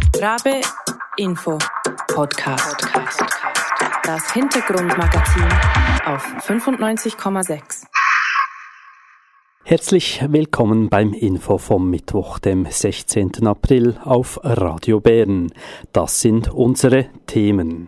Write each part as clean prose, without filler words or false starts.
Rabe Info Podcast. Das Hintergrundmagazin auf 95,6. Herzlich willkommen beim Info vom Mittwoch, dem 16. April auf Radio Bern. Das sind unsere Themen.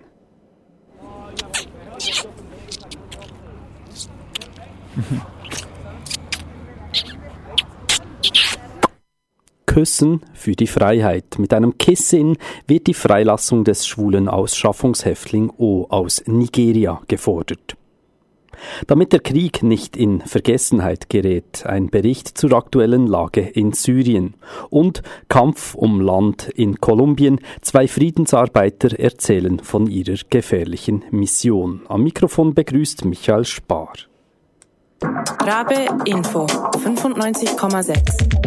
Küssen für die Freiheit. Mit einem Kiss-In wird die Freilassung des schwulen Ausschaffungshäftling O aus Nigeria gefordert. Damit der Krieg nicht in Vergessenheit gerät, ein Bericht zur aktuellen Lage in Syrien und Kampf um Land in Kolumbien. 2 Friedensarbeiter erzählen von ihrer gefährlichen Mission. Am Mikrofon begrüßt Michael Spar. Rabe Info 95,6.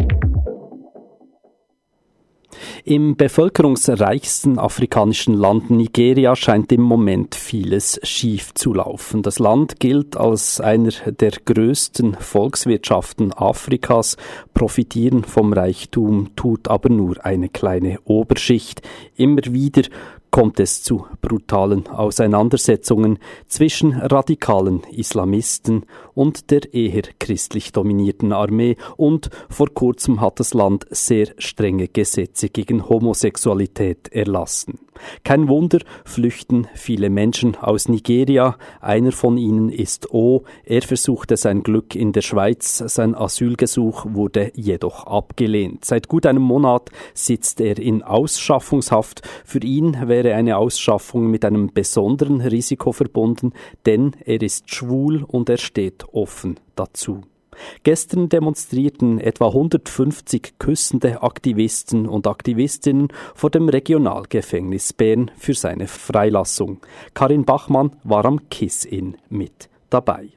Im bevölkerungsreichsten afrikanischen Land Nigeria scheint im Moment vieles schief zu laufen. Das Land gilt als einer der größten Volkswirtschaften Afrikas. Profitieren vom Reichtum tut aber nur eine kleine Oberschicht. Immer wieder kommt es zu brutalen Auseinandersetzungen zwischen radikalen Islamisten und der eher christlich dominierten Armee, und vor kurzem hat das Land sehr strenge Gesetze gegen Homosexualität erlassen. Kein Wunder, flüchten viele Menschen aus Nigeria. Einer von ihnen ist O. Er versuchte sein Glück in der Schweiz. Sein Asylgesuch wurde jedoch abgelehnt. Seit gut einem Monat sitzt er in Ausschaffungshaft. Für ihn wäre eine Ausschaffung mit einem besonderen Risiko verbunden, denn er ist schwul und er steht offen dazu. Gestern demonstrierten etwa 150 küssende Aktivisten und Aktivistinnen vor dem Regionalgefängnis Bern für seine Freilassung. Karin Bachmann war am Kiss-In mit dabei.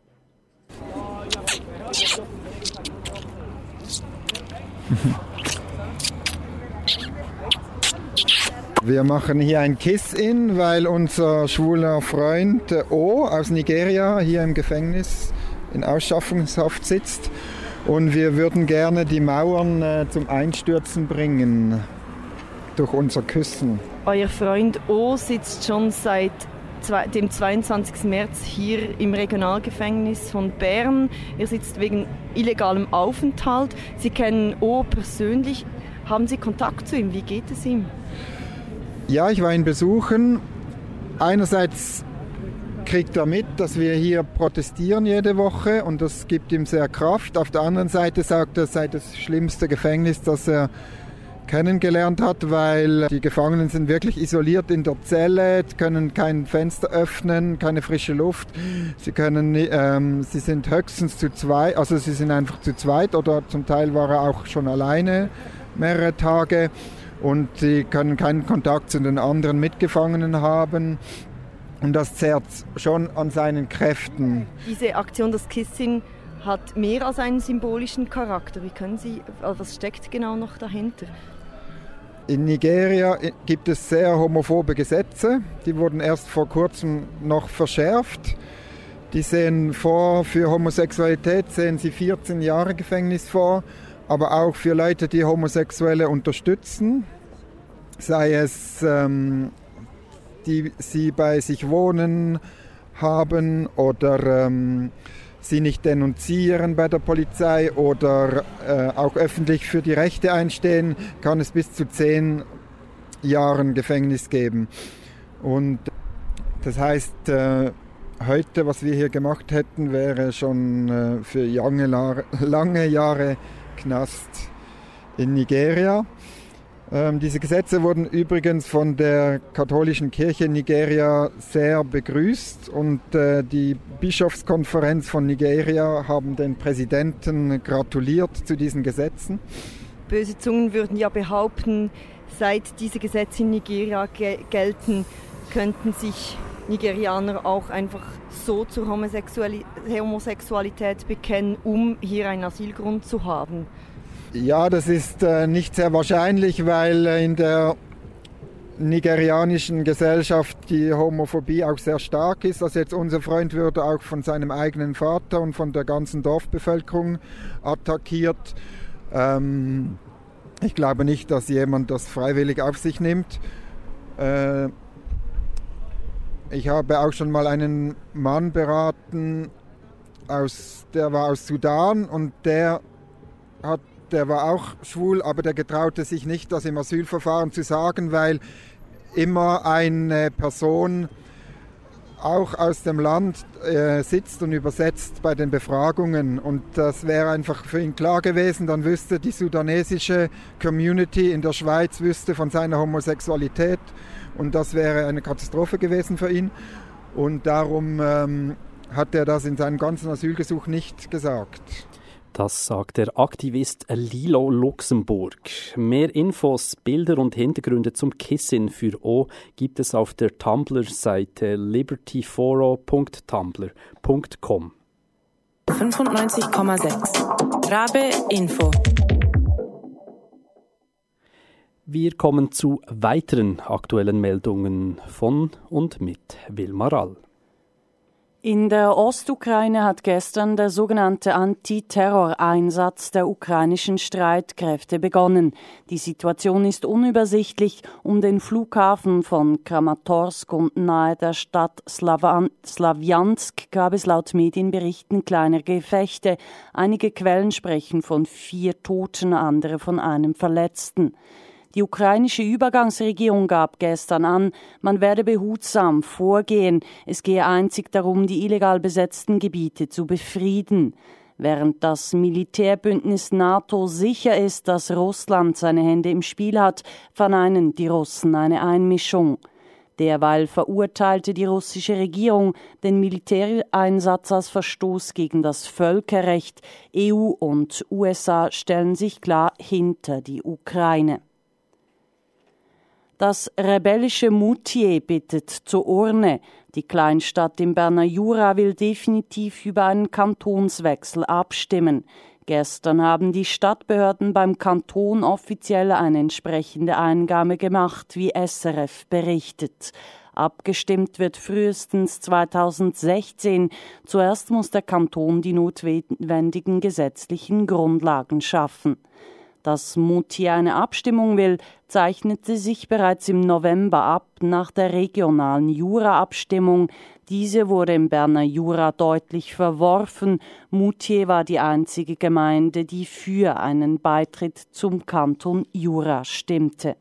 Wir machen hier ein Kiss-In, weil unser schwuler Freund O aus Nigeria hier im Gefängnis in Ausschaffungshaft sitzt, und wir würden gerne die Mauern zum Einstürzen bringen durch unser Küssen. Euer Freund O sitzt schon seit dem 22. März hier im Regionalgefängnis von Bern. Er sitzt wegen illegalem Aufenthalt. Sie kennen O persönlich. Haben Sie Kontakt zu ihm? Wie geht es ihm? Ja, ich war ihn besuchen. Einerseits kriegt er mit, dass wir hier protestieren jede Woche, und das gibt ihm sehr Kraft. Auf der anderen Seite sagt er, es sei das schlimmste Gefängnis, das er kennengelernt hat, weil die Gefangenen sind wirklich isoliert in der Zelle, können kein Fenster öffnen, keine frische Luft. Sie sind höchstens zu zweit, also sie sind einfach zu zweit, oder zum Teil war er auch schon alleine mehrere Tage, und sie können keinen Kontakt zu den anderen Mitgefangenen haben. Und das zehrt schon an seinen Kräften. Diese Aktion, das Kiss-In, hat mehr als einen symbolischen Charakter. Was steckt genau noch dahinter? In Nigeria gibt es sehr homophobe Gesetze. Die wurden erst vor kurzem noch verschärft. Die sehen vor, für Homosexualität sehen sie 14 Jahre Gefängnis vor, aber auch für Leute, die Homosexuelle unterstützen, sei es die sie bei sich wohnen haben oder sie nicht denunzieren bei der Polizei oder auch öffentlich für die Rechte einstehen, kann es bis zu 10 Jahren Gefängnis geben. Und das heißt, heute, was wir hier gemacht hätten, wäre schon für lange Jahre Knast in Nigeria. Diese Gesetze wurden übrigens von der katholischen Kirche in Nigeria sehr begrüßt, und die Bischofskonferenz von Nigeria haben den Präsidenten gratuliert zu diesen Gesetzen. Böse Zungen würden ja behaupten, seit diese Gesetze in Nigeria gelten, könnten sich Nigerianer auch einfach so zur Homosexualität bekennen, um hier einen Asylgrund zu haben. Ja, das ist nicht sehr wahrscheinlich, weil in der nigerianischen Gesellschaft die Homophobie auch sehr stark ist. Also jetzt unser Freund würde auch von seinem eigenen Vater und von der ganzen Dorfbevölkerung attackiert. Ich glaube nicht, dass jemand das freiwillig auf sich nimmt. Ich habe auch schon mal einen Mann beraten, der war aus Sudan und der war auch schwul, aber der getraute sich nicht, das im Asylverfahren zu sagen, weil immer eine Person auch aus dem Land sitzt und übersetzt bei den Befragungen. Und das wäre einfach für ihn klar gewesen. Dann wüsste die sudanesische Community in der Schweiz wüsste von seiner Homosexualität. Und das wäre eine Katastrophe gewesen für ihn. Und darum hat er das in seinem ganzen Asylgesuch nicht gesagt. Das sagt der Aktivist Lilo Luxemburg. Mehr Infos, Bilder und Hintergründe zum Kissin für O gibt es auf der Tumblr-Seite libertyforo.tumblr.com. 95,6 Rabe Info. Wir kommen zu weiteren aktuellen Meldungen von und mit Wilma Rall. In der Ostukraine hat gestern der sogenannte Antiterror-Einsatz der ukrainischen Streitkräfte begonnen. Die Situation ist unübersichtlich. Um den Flughafen von Kramatorsk und nahe der Stadt Slawiansk gab es laut Medienberichten kleine Gefechte. Einige Quellen sprechen von 4 Toten, andere von einem Verletzten. Die ukrainische Übergangsregierung gab gestern an, man werde behutsam vorgehen. Es gehe einzig darum, die illegal besetzten Gebiete zu befrieden. Während das Militärbündnis NATO sicher ist, dass Russland seine Hände im Spiel hat, verneinen die Russen eine Einmischung. Derweil verurteilte die russische Regierung den Militäreinsatz als Verstoß gegen das Völkerrecht. EU und USA stellen sich klar hinter die Ukraine. Das rebellische Moutier bittet zur Urne. Die Kleinstadt im Berner Jura will definitiv über einen Kantonswechsel abstimmen. Gestern haben die Stadtbehörden beim Kanton offiziell eine entsprechende Eingabe gemacht, wie SRF berichtet. Abgestimmt wird frühestens 2016. Zuerst muss der Kanton die notwendigen gesetzlichen Grundlagen schaffen. Dass Moutier eine Abstimmung will, zeichnete sich bereits im November ab nach der regionalen Jura-Abstimmung. Diese wurde im Berner Jura deutlich verworfen. Moutier war die einzige Gemeinde, die für einen Beitritt zum Kanton Jura stimmte.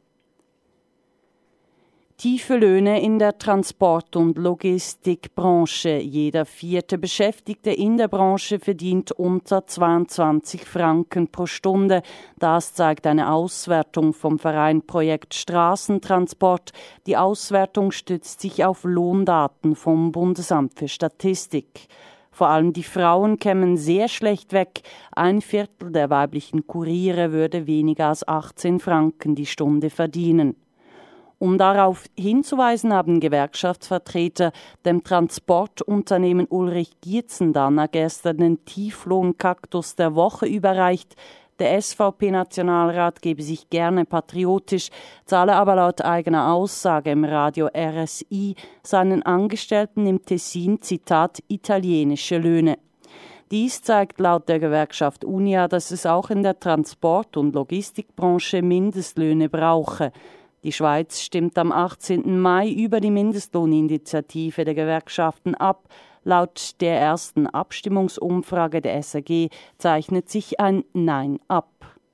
Tiefe Löhne in der Transport- und Logistikbranche. Jeder 4. Beschäftigte in der Branche verdient unter 22 Franken pro Stunde. Das zeigt eine Auswertung vom Verein Projekt Straßentransport. Die Auswertung stützt sich auf Lohndaten vom Bundesamt für Statistik. Vor allem die Frauen kämen sehr schlecht weg. 1/4 der weiblichen Kuriere würde weniger als 18 Franken die Stunde verdienen. Um darauf hinzuweisen, haben Gewerkschaftsvertreter dem Transportunternehmen Ulrich Gierzendanner gestern den Tieflohnkaktus der Woche überreicht. Der SVP-Nationalrat gebe sich gerne patriotisch, zahle aber laut eigener Aussage im Radio RSI seinen Angestellten im Tessin, Zitat, italienische Löhne. Dies zeigt laut der Gewerkschaft Unia, dass es auch in der Transport- und Logistikbranche Mindestlöhne brauche. Die Schweiz stimmt am 18. Mai über die Mindestlohninitiative der Gewerkschaften ab. Laut der ersten Abstimmungsumfrage der SAG zeichnet sich ein Nein ab.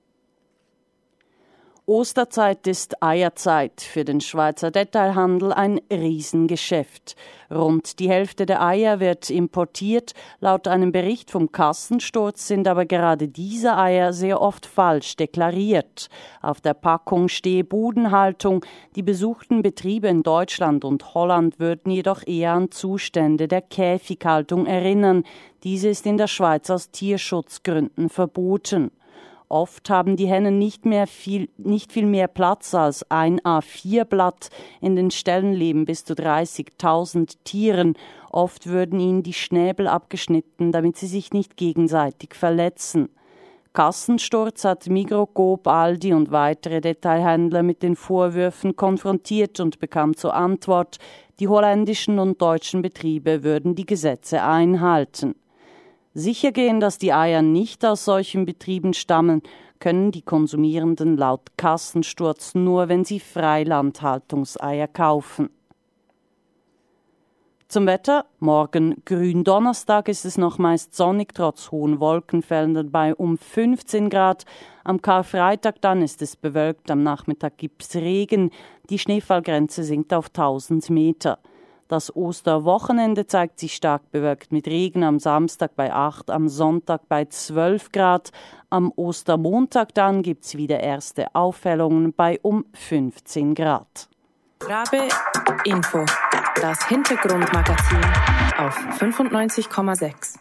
Osterzeit ist Eierzeit. Für den Schweizer Detailhandel ein Riesengeschäft. Rund die Hälfte der Eier wird importiert. Laut einem Bericht vom Kassensturz sind aber gerade diese Eier sehr oft falsch deklariert. Auf der Packung stehe Budenhaltung. Die besuchten Betriebe in Deutschland und Holland würden jedoch eher an Zustände der Käfighaltung erinnern. Diese ist in der Schweiz aus Tierschutzgründen verboten. Oft haben die Hennen nicht viel mehr Platz als ein A4-Blatt. In den Ställen leben bis zu 30.000 Tieren. Oft würden ihnen die Schnäbel abgeschnitten, damit sie sich nicht gegenseitig verletzen. Kassensturz hat Migros, Coop, Aldi und weitere Detailhändler mit den Vorwürfen konfrontiert und bekam zur Antwort, die holländischen und deutschen Betriebe würden die Gesetze einhalten. Sichergehen, dass die Eier nicht aus solchen Betrieben stammen, können die Konsumierenden laut Kassensturz nur, wenn sie Freilandhaltungseier kaufen. Zum Wetter. Morgen Gründonnerstag ist es noch meist sonnig, trotz hohen Wolkenfeldern bei um 15 Grad. Am Karfreitag dann ist es bewölkt, am Nachmittag gibt es Regen. Die Schneefallgrenze sinkt auf 1000 Meter. Das Osterwochenende zeigt sich stark bewölkt mit Regen, am Samstag bei 8, am Sonntag bei 12 Grad. Am Ostermontag dann gibt es wieder erste Aufhellungen bei um 15 Grad. Rabe Info, das Hintergrundmagazin auf 95,6.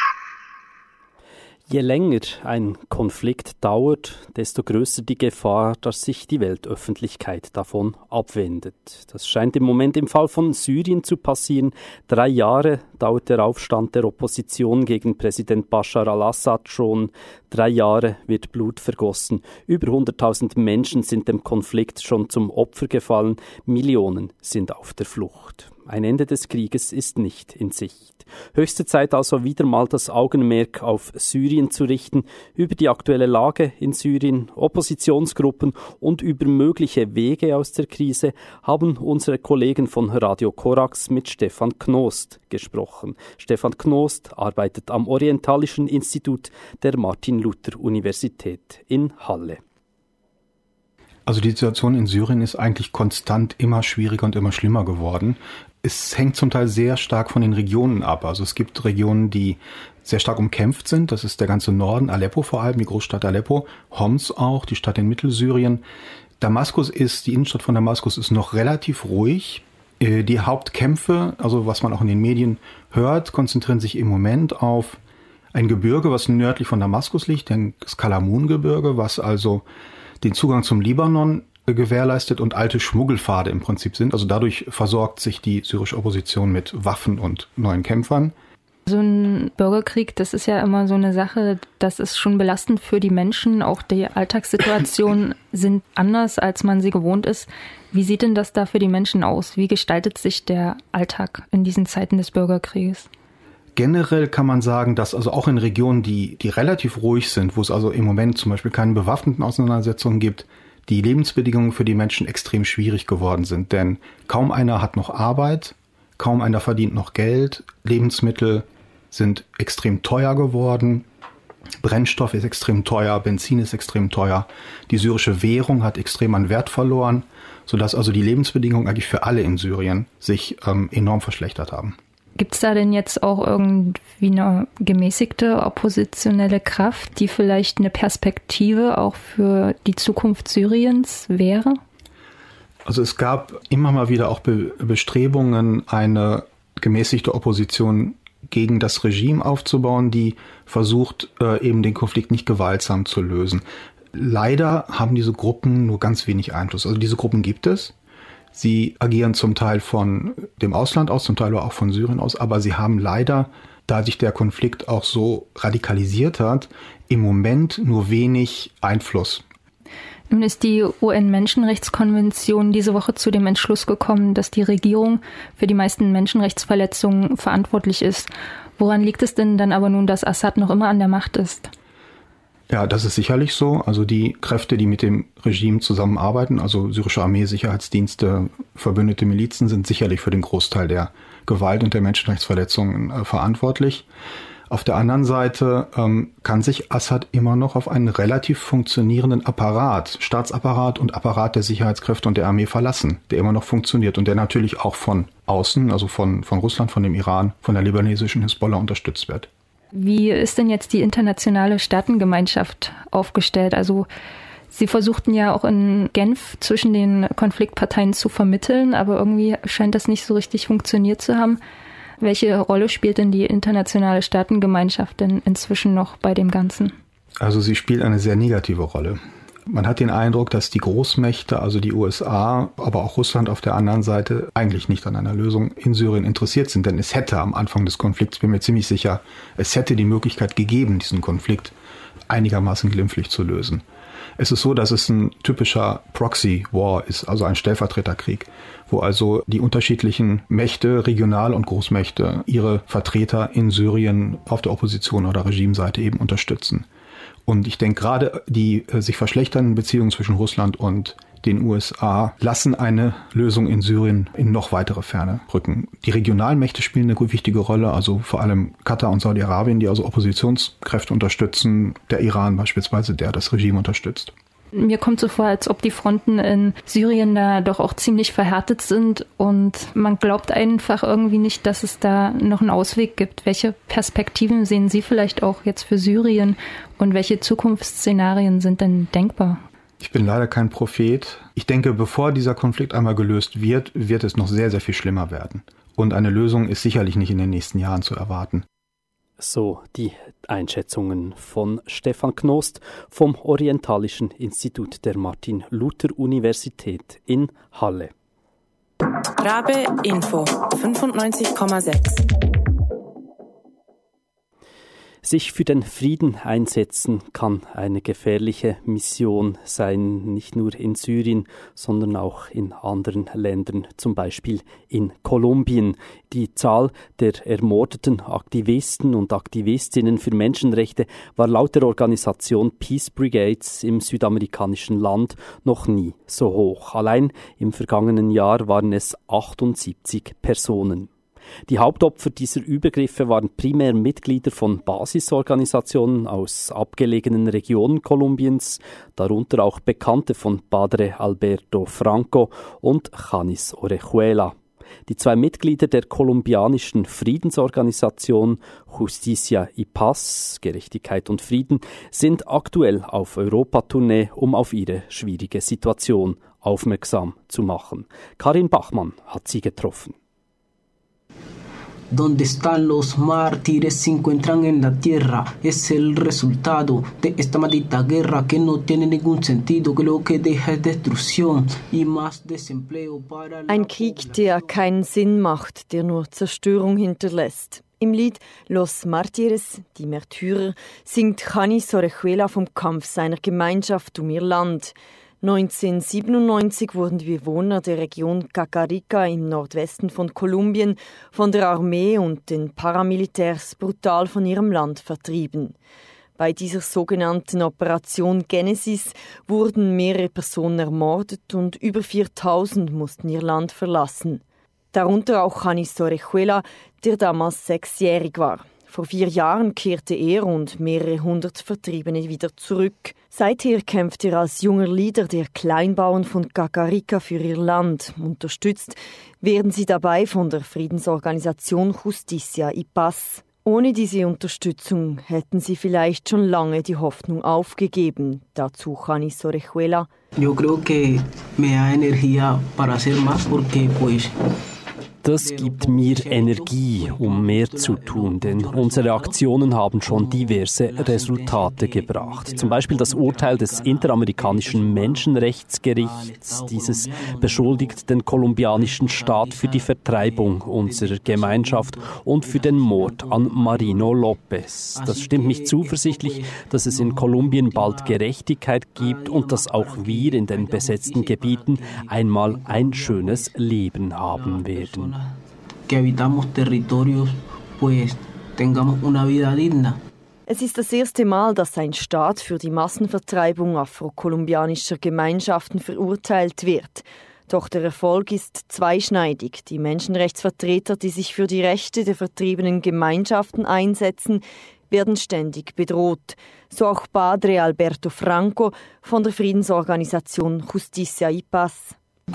Je länger ein Konflikt dauert, desto größer die Gefahr, dass sich die Weltöffentlichkeit davon abwendet. Das scheint im Moment im Fall von Syrien zu passieren. 3 Jahre dauert der Aufstand der Opposition gegen Präsident Bashar al-Assad schon. 3 Jahre wird Blut vergossen. Über 100.000 Menschen sind dem Konflikt schon zum Opfer gefallen. Millionen sind auf der Flucht. Ein Ende des Krieges ist nicht in Sicht. Höchste Zeit also wieder mal das Augenmerk auf Syrien zu richten, über die aktuelle Lage in Syrien, Oppositionsgruppen und über mögliche Wege aus der Krise haben unsere Kollegen von Radio Korax mit Stefan Knost gesprochen. Stefan Knost arbeitet am Orientalischen Institut der Martin-Luther-Universität in Halle. Also die Situation in Syrien ist eigentlich konstant immer schwieriger und immer schlimmer geworden. Es hängt zum Teil sehr stark von den Regionen ab. Also es gibt Regionen, die sehr stark umkämpft sind. Das ist der ganze Norden, Aleppo vor allem, die Großstadt Aleppo, Homs auch, die Stadt in Mittelsyrien. Die Innenstadt von Damaskus ist noch relativ ruhig. Die Hauptkämpfe, also was man auch in den Medien hört, konzentrieren sich im Moment auf ein Gebirge, was nördlich von Damaskus liegt, das Kalamun-Gebirge, was also den Zugang zum Libanon gewährleistet und alte Schmuggelpfade im Prinzip sind. Also dadurch versorgt sich die syrische Opposition mit Waffen und neuen Kämpfern. So ein Bürgerkrieg, das ist ja immer so eine Sache, das ist schon belastend für die Menschen. Auch die Alltagssituationen sind anders, als man sie gewohnt ist. Wie sieht denn das da für die Menschen aus? Wie gestaltet sich der Alltag in diesen Zeiten des Bürgerkrieges? Generell kann man sagen, dass also auch in Regionen, die relativ ruhig sind, wo es also im Moment zum Beispiel keine bewaffneten Auseinandersetzungen gibt, die Lebensbedingungen für die Menschen extrem schwierig geworden sind. Denn kaum einer hat noch Arbeit, kaum einer verdient noch Geld, Lebensmittel sind extrem teuer geworden, Brennstoff ist extrem teuer, Benzin ist extrem teuer, die syrische Währung hat extrem an Wert verloren, sodass also die Lebensbedingungen eigentlich für alle in Syrien sich enorm verschlechtert haben. Gibt es da denn jetzt auch irgendwie eine gemäßigte oppositionelle Kraft, die vielleicht eine Perspektive auch für die Zukunft Syriens wäre? Also es gab immer mal wieder auch Bestrebungen, eine gemäßigte Opposition gegen das Regime aufzubauen, die versucht, eben den Konflikt nicht gewaltsam zu lösen. Leider haben diese Gruppen nur ganz wenig Einfluss. Also diese Gruppen gibt es. Sie agieren zum Teil von dem Ausland aus, zum Teil auch von Syrien aus, aber sie haben leider, da sich der Konflikt auch so radikalisiert hat, im Moment nur wenig Einfluss. Nun ist die UN-Menschenrechtskonvention diese Woche zu dem Entschluss gekommen, dass die Regierung für die meisten Menschenrechtsverletzungen verantwortlich ist. Woran liegt es denn dann aber nun, dass Assad noch immer an der Macht ist? Ja, das ist sicherlich so. Also die Kräfte, die mit dem Regime zusammenarbeiten, also syrische Armee, Sicherheitsdienste, verbündete Milizen, sind sicherlich für den Großteil der Gewalt und der Menschenrechtsverletzungen verantwortlich. Auf der anderen Seite kann sich Assad immer noch auf einen relativ funktionierenden Apparat, Staatsapparat und Apparat der Sicherheitskräfte und der Armee verlassen, der immer noch funktioniert und der natürlich auch von außen, also von Russland, von dem Iran, von der libanesischen Hisbollah unterstützt wird. Wie ist denn jetzt die internationale Staatengemeinschaft aufgestellt? Also Sie versuchten ja auch in Genf zwischen den Konfliktparteien zu vermitteln, aber irgendwie scheint das nicht so richtig funktioniert zu haben. Welche Rolle spielt denn die internationale Staatengemeinschaft denn inzwischen noch bei dem Ganzen? Also sie spielt eine sehr negative Rolle. Man hat den Eindruck, dass die Großmächte, also die USA, aber auch Russland auf der anderen Seite, eigentlich nicht an einer Lösung in Syrien interessiert sind. Denn es hätte am Anfang des Konflikts, bin mir ziemlich sicher, es hätte die Möglichkeit gegeben, diesen Konflikt einigermaßen glimpflich zu lösen. Es ist so, dass es ein typischer Proxy-War ist, also ein Stellvertreterkrieg, wo also die unterschiedlichen Mächte, Regional- und Großmächte, ihre Vertreter in Syrien auf der Opposition- oder Regimeseite eben unterstützen. Und ich denke, gerade die sich verschlechternden Beziehungen zwischen Russland und den USA lassen eine Lösung in Syrien in noch weitere Ferne rücken. Die regionalen Mächte spielen eine wichtige Rolle, also vor allem Katar und Saudi-Arabien, die also Oppositionskräfte unterstützen, der Iran beispielsweise, der das Regime unterstützt. Mir kommt so vor, als ob die Fronten in Syrien da doch auch ziemlich verhärtet sind und man glaubt einfach irgendwie nicht, dass es da noch einen Ausweg gibt. Welche Perspektiven sehen Sie vielleicht auch jetzt für Syrien und welche Zukunftsszenarien sind denn denkbar? Ich bin leider kein Prophet. Ich denke, bevor dieser Konflikt einmal gelöst wird, wird es noch sehr, sehr viel schlimmer werden. Und eine Lösung ist sicherlich nicht in den nächsten Jahren zu erwarten. So die Einschätzungen von Stefan Knost vom Orientalischen Institut der Martin-Luther-Universität in Halle. Rabe Info 95,6. Sich für den Frieden einsetzen kann eine gefährliche Mission sein, nicht nur in Syrien, sondern auch in anderen Ländern, zum Beispiel in Kolumbien. Die Zahl der ermordeten Aktivisten und Aktivistinnen für Menschenrechte war laut der Organisation Peace Brigades im südamerikanischen Land noch nie so hoch. Allein im vergangenen Jahr waren es 78 Personen. Die Hauptopfer dieser Übergriffe waren primär Mitglieder von Basisorganisationen aus abgelegenen Regionen Kolumbiens, darunter auch Bekannte von Padre Alberto Franco und Janis Orejuela. Die 2 Mitglieder der kolumbianischen Friedensorganisation Justicia y Paz, Gerechtigkeit und Frieden, sind aktuell auf Europatournee, um auf ihre schwierige Situation aufmerksam zu machen. Karin Bachmann hat sie getroffen. Donde están los mártires se encuentran en la tierra. Es el resultado de esta maldita guerra que no tiene ningún sentido, que lo que deja es destrucción y más desempleo para la... Ein Krieg, der keinen Sinn macht, der nur Zerstörung hinterlässt. Im Lied Los Mártires, die Märtyrer, singt Janis Orejuela vom Kampf seiner Gemeinschaft um ihr Land. 1997 wurden die Bewohner der Region Cacarica im Nordwesten von Kolumbien von der Armee und den Paramilitärs brutal von ihrem Land vertrieben. Bei dieser sogenannten Operation Genesis wurden mehrere Personen ermordet und über 4000 mussten ihr Land verlassen. Darunter auch Janis Orejuela, der damals 6-jährig war. Vor 4 Jahren kehrte er und mehrere hundert Vertriebene wieder zurück. Seither kämpft er als junger Leader der Kleinbauern von Cacarica für ihr Land. Unterstützt werden sie dabei von der Friedensorganisation Justicia y Paz. Ohne diese Unterstützung hätten sie vielleicht schon lange die Hoffnung aufgegeben. Dazu Janis Orejuela. Yo creo que me da energía para hacer más porque pues Das gibt mir Energie, um mehr zu tun, denn unsere Aktionen haben schon diverse Resultate gebracht. Zum Beispiel das Urteil des Interamerikanischen Menschenrechtsgerichts. Dieses beschuldigt den kolumbianischen Staat für die Vertreibung unserer Gemeinschaft und für den Mord an Marino López. Das stimmt mich zuversichtlich, dass es in Kolumbien bald Gerechtigkeit gibt und dass auch wir in den besetzten Gebieten einmal ein schönes Leben haben werden. Que habitamos territorios, pues tengamos una vida digna. Es ist das erste Mal, dass ein Staat für die Massenvertreibung afrokolumbianischer Gemeinschaften verurteilt wird. Doch der Erfolg ist zweischneidig. Die Menschenrechtsvertreter, die sich für die Rechte der vertriebenen Gemeinschaften einsetzen, werden ständig bedroht. So auch Padre Alberto Franco von der Friedensorganisation Justicia y Paz.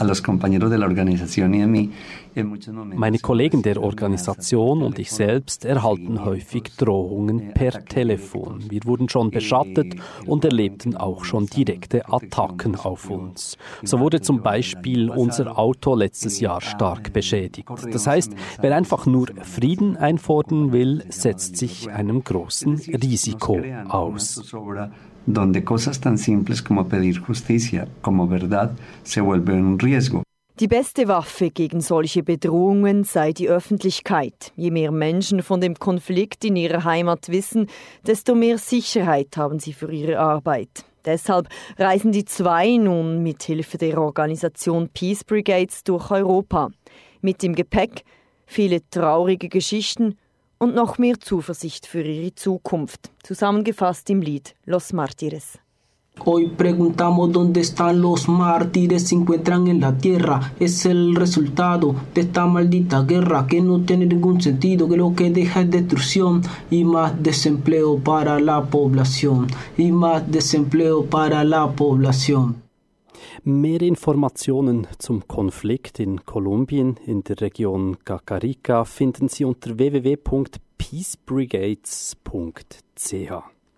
Meine Kollegen der Organisation und ich selbst erhalten häufig Drohungen per Telefon. Wir wurden schon beschattet und erlebten auch schon direkte Attacken auf uns. So wurde zum Beispiel unser Auto letztes Jahr stark beschädigt. Das heißt, wer einfach nur Frieden einfordern will, setzt sich einem großen Risiko aus. Donde cosas tan simples como pedir justicia, como verdad, se vuelven un riesgo. Die beste Waffe gegen solche Bedrohungen sei die Öffentlichkeit. Je mehr Menschen von dem Konflikt in ihrer Heimat wissen, desto mehr Sicherheit haben sie für ihre Arbeit. Deshalb reisen die 2 nun mit Hilfe der Organisation Peace Brigades durch Europa. Mit im Gepäck viele traurige Geschichten und noch mehr Zuversicht für ihre Zukunft. Zusammengefasst im Lied Los Mártires. Hoy preguntamos dónde están los mártires, se encuentran en la tierra, es el resultado de esta maldita guerra que no tiene ningún sentido, que lo que deja es destrucción y más desempleo para la población, y más desempleo para la población. Mehr Informationen zum Konflikt in Kolumbien in der Region Cacarica finden Sie unter www.peacebrigades.ch.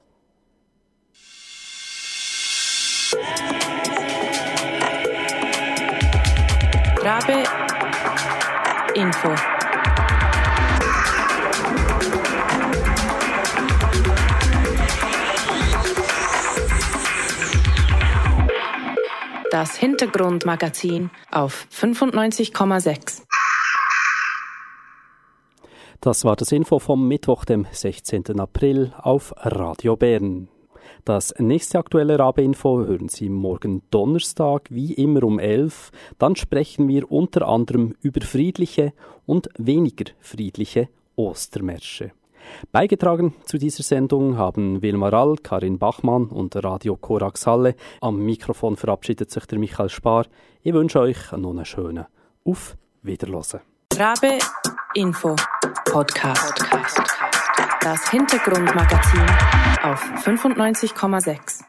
Rabe Info. Das Hintergrundmagazin auf 95,6. Das war das Info vom Mittwoch, dem 16. April auf Radio Bern. Das nächste aktuelle Rabe-Info hören Sie morgen Donnerstag, wie immer um 11. Dann sprechen wir unter anderem über friedliche und weniger friedliche Ostermärsche. Beigetragen zu dieser Sendung haben Wilmar Rall, Karin Bachmann und Radio Korax Halle. Am Mikrofon verabschiedet sich der Michael Spar. Ich wünsche euch noch einen schönen Auf Wiederhören. Rabe Info Podcast. Das Hintergrundmagazin auf 95,6.